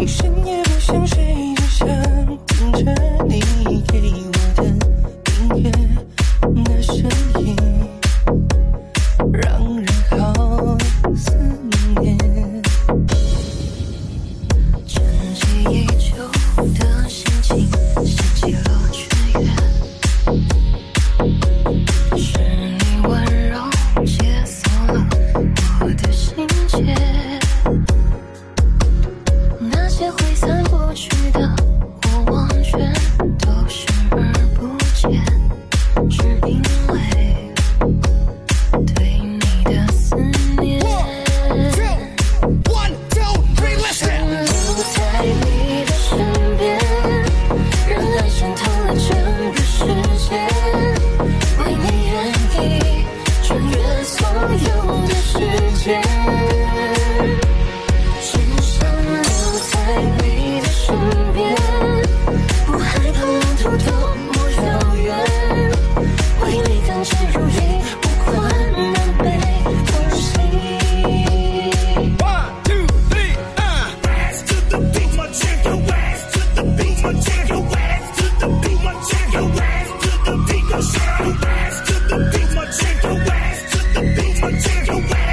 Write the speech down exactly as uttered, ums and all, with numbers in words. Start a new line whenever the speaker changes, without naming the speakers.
一生也不想睡，只想听着你给我的音乐，那声音让人好思念。
沉寂已久的心情掀起了雀跃，是你温柔解锁了我的心结，那些挥散不去的过往全都视而不见，只因为对你的思念。沉入在你的身边，让爱渗透了整个世界，为你愿意穿越所有的时间，只想留在你的身边，不害怕路途多么遥远，为你甘之如饴，不管南北东西。
One, two, three, uh. West to the beat, my chicken. West to the beat, my chicken. West to the beat, my chicken. West to the beat, my chicken. West to the beat, my chicken. West to the beat, my chicken.